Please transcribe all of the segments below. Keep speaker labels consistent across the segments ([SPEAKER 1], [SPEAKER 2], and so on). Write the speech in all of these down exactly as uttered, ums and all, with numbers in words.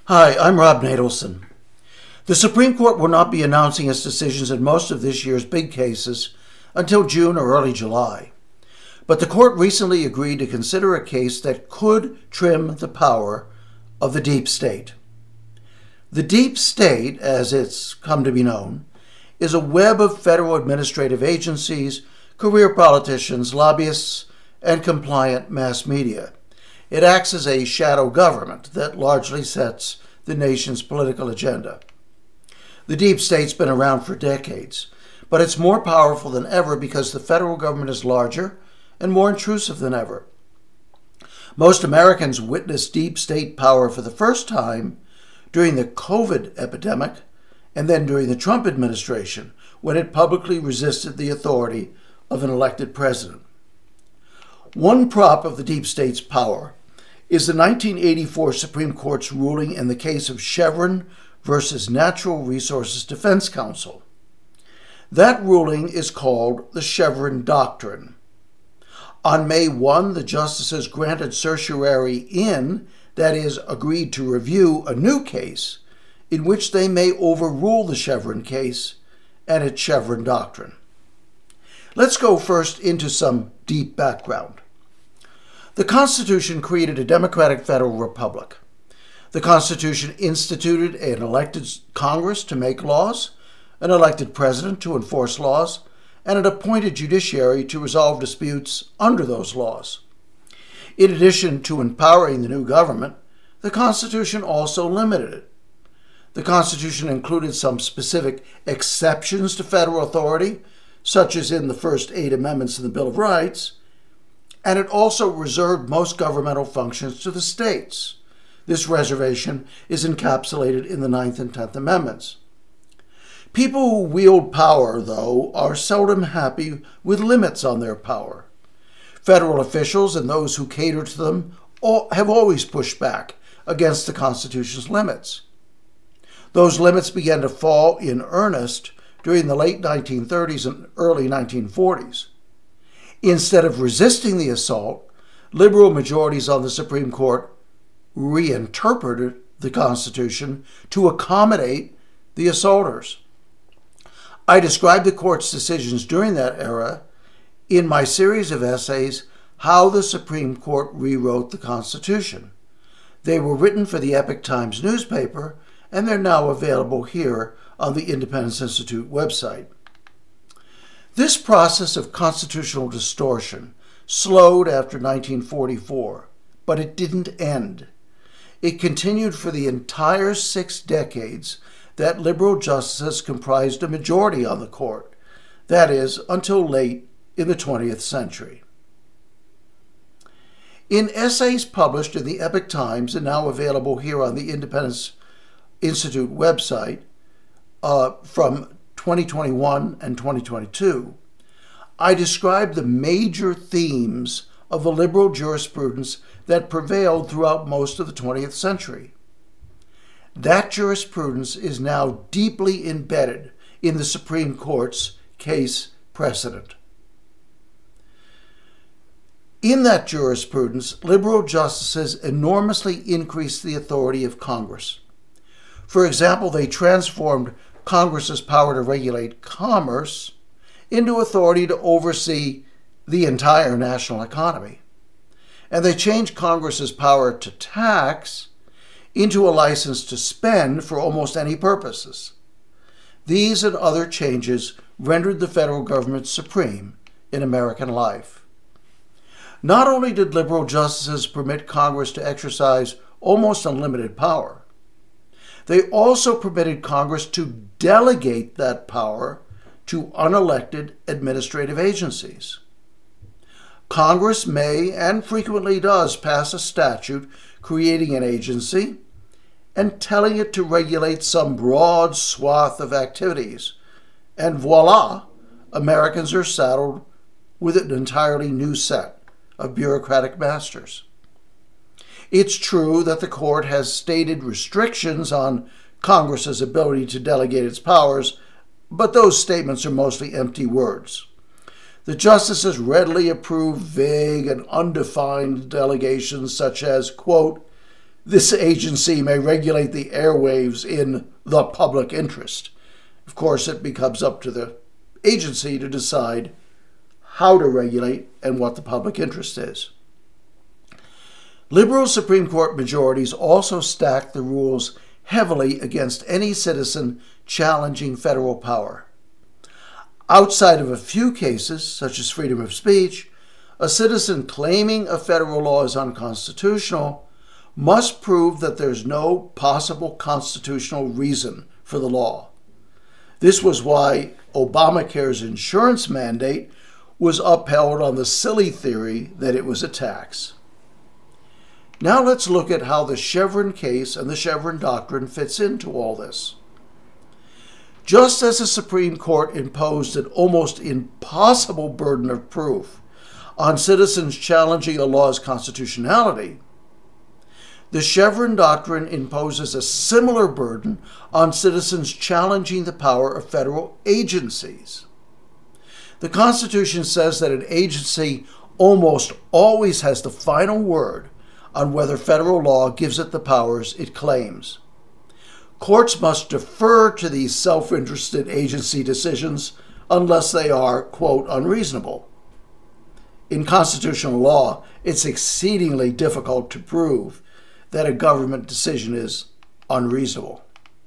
[SPEAKER 1] Hi, I'm Rob Nadelson. The Supreme Court will not be announcing its decisions in most of this year's big cases until June or early July. But the court recently agreed to consider a case that could trim the power of the deep state. The deep state, as it's come to be known, is a web of federal administrative agencies, career politicians, lobbyists, and compliant mass media. It acts as a shadow government that largely sets the nation's political agenda. The deep state's been around for decades, but it's more powerful than ever because the federal government is larger and more intrusive than ever. Most Americans witnessed deep state power for the first time during the COVID epidemic and then during the Trump administration, when it publicly resisted the authority of an elected president. One prop of the deep state's power is the nineteen eighty-four Supreme Court's ruling in the case of Chevron versus Natural Resources Defense Council. That ruling is called the Chevron Doctrine. On May first, the justices granted certiorari in, that is, agreed to review a new case in which they may overrule the Chevron case and its Chevron Doctrine. Let's go first into some deep background. The Constitution created a democratic federal republic. The Constitution instituted an elected Congress to make laws, an elected president to enforce laws, and an appointed judiciary to resolve disputes under those laws. In addition to empowering the new government, the Constitution also limited it. The Constitution included some specific exceptions to federal authority, such as in the first eight amendments of the Bill of Rights, and it also reserved most governmental functions to the states. This reservation is encapsulated in the Ninth and Tenth Amendments. People who wield power, though, are seldom happy with limits on their power. Federal officials and those who cater to them all have always pushed back against the Constitution's limits. Those limits began to fall in earnest during the late nineteen thirties and early nineteen forties. Instead of resisting the assault, liberal majorities on the Supreme Court reinterpreted the Constitution to accommodate the assaulters. I described the court's decisions during that era in my series of essays, How the Supreme Court Rewrote the Constitution. They were written for the Epoch Times newspaper, and they're now available here on the Independence Institute website. This process of constitutional distortion slowed after nineteen forty-four, but it didn't end. It continued for the entire six decades that liberal justices comprised a majority on the court, that is, until late in the twentieth century. In essays published in the Epoch Times and now available here on the Independence Institute website uh, from twenty twenty-one and twenty twenty-two, I described the major themes of the liberal jurisprudence that prevailed throughout most of the twentieth century. That jurisprudence is now deeply embedded in the Supreme Court's case precedent. In that jurisprudence, liberal justices enormously increased the authority of Congress. For example, they transformed Congress's power to regulate commerce into authority to oversee the entire national economy. And they changed Congress's power to tax into a license to spend for almost any purposes. These and other changes rendered the federal government supreme in American life. Not only did liberal justices permit Congress to exercise almost unlimited power, they also permitted Congress to delegate that power to unelected administrative agencies. Congress may, and frequently does, pass a statute creating an agency and telling it to regulate some broad swath of activities. And voila, Americans are saddled with an entirely new set of bureaucratic masters. It's true that the court has stated restrictions on Congress's ability to delegate its powers, but those statements are mostly empty words. The justices readily approve vague and undefined delegations such as, quote, this agency may regulate the airwaves in the public interest. Of course, it becomes up to the agency to decide how to regulate and what the public interest is. Liberal Supreme Court majorities also stacked the rules heavily against any citizen challenging federal power. Outside of a few cases, such as freedom of speech, a citizen claiming a federal law is unconstitutional must prove that there's no possible constitutional reason for the law. This was why Obamacare's insurance mandate was upheld on the silly theory that it was a tax. Now let's look at how the Chevron case and the Chevron doctrine fits into all this. Just as the Supreme Court imposed an almost impossible burden of proof on citizens challenging a law's constitutionality, the Chevron doctrine imposes a similar burden on citizens challenging the power of federal agencies. The Constitution says that an agency almost always has the final word on whether federal law gives it the powers it claims. Courts must defer to these self-interested agency decisions unless they are, quote, unreasonable. In constitutional law, it's exceedingly difficult to prove that a government decision is unreasonable.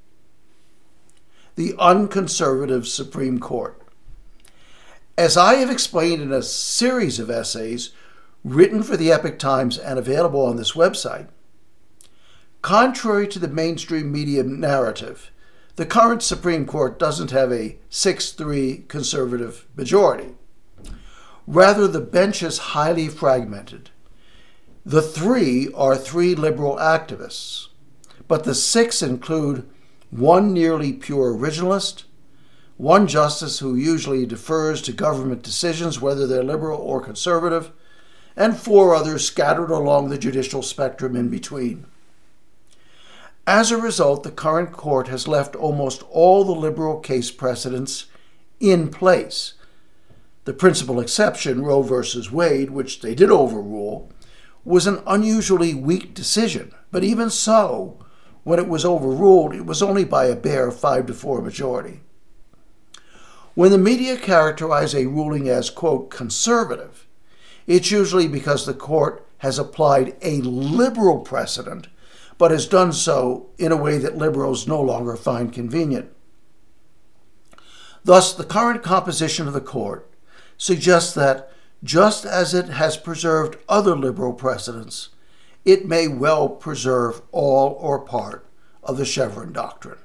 [SPEAKER 1] The unconservative Supreme Court. As I have explained in a series of essays written for the Epoch Times and available on this website, contrary to the mainstream media narrative, the current Supreme Court doesn't have a six three conservative majority. Rather, the bench is highly fragmented. The three are three liberal activists, but the six include one nearly pure originalist, one justice who usually defers to government decisions, whether they're liberal or conservative, and four others scattered along the judicial spectrum in between. As a result, the current court has left almost all the liberal case precedents in place. The principal exception, Roe versus Wade, which they did overrule, was an unusually weak decision, but even so, when it was overruled, it was only by a bare five to four majority. When the media characterize a ruling as, quote, conservative, it's usually because the court has applied a liberal precedent, but has done so in a way that liberals no longer find convenient. Thus, the current composition of the court suggests that, just as it has preserved other liberal precedents, it may well preserve all or part of the Chevron doctrine.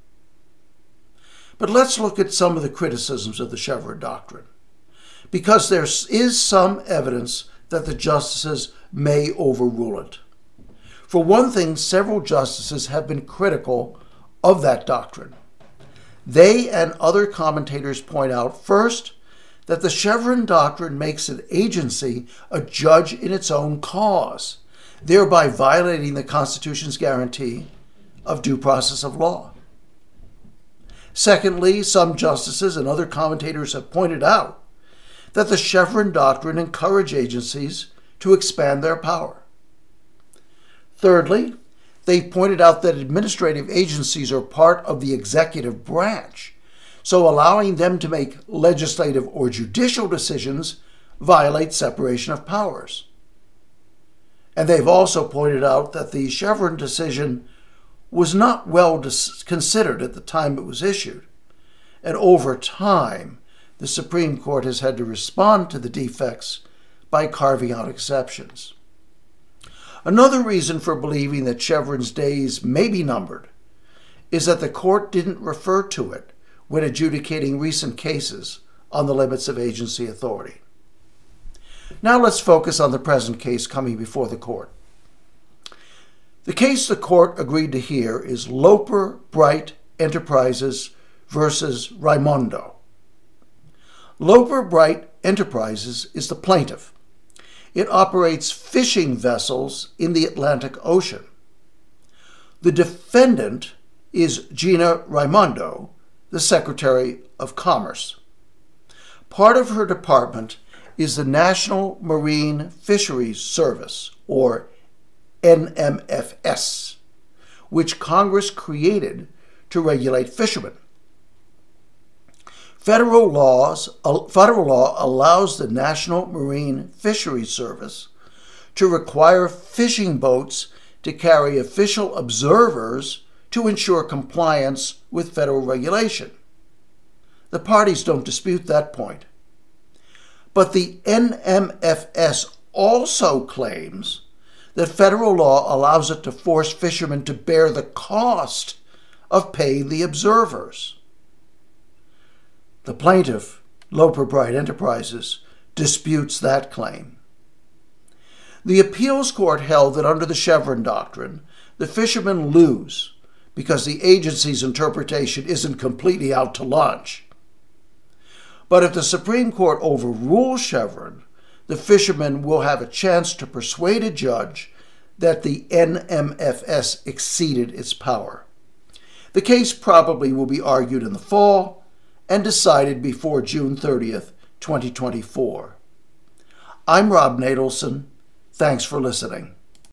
[SPEAKER 1] But let's look at some of the criticisms of the Chevron doctrine, because there is some evidence that the justices may overrule it. For one thing, several justices have been critical of that doctrine. They and other commentators point out, first, that the Chevron doctrine makes an agency a judge in its own cause, thereby violating the Constitution's guarantee of due process of law. Secondly, some justices and other commentators have pointed out that the Chevron doctrine encourages agencies to expand their power. Thirdly, they pointed out that administrative agencies are part of the executive branch, so allowing them to make legislative or judicial decisions violates separation of powers. And they've also pointed out that the Chevron decision was not well dis- considered at the time it was issued, and over time, the Supreme Court has had to respond to the defects by carving out exceptions. Another reason for believing that Chevron's days may be numbered is that the court didn't refer to it when adjudicating recent cases on the limits of agency authority. Now let's focus on the present case coming before the court. The case the court agreed to hear is Loper Bright Enterprises versus Raimondo. Loper Bright Enterprises is the plaintiff. It operates fishing vessels in the Atlantic Ocean. The defendant is Gina Raimondo, the Secretary of Commerce. Part of her department is the National Marine Fisheries Service, or N M F S, which Congress created to regulate fishermen. Federal laws, federal law allows the National Marine Fisheries Service to require fishing boats to carry official observers to ensure compliance with federal regulation. The parties don't dispute that point. But the N M F S also claims that federal law allows it to force fishermen to bear the cost of paying the observers. The plaintiff, Loper Bright Enterprises, disputes that claim. The appeals court held that under the Chevron doctrine, the fishermen lose because the agency's interpretation isn't completely out to lunch. But if the Supreme Court overrules Chevron, the fishermen will have a chance to persuade a judge that the N M F S exceeded its power. The case probably will be argued in the fall and decided before June thirtieth, twenty twenty-four. I'm Rob Nadelson. Thanks for listening.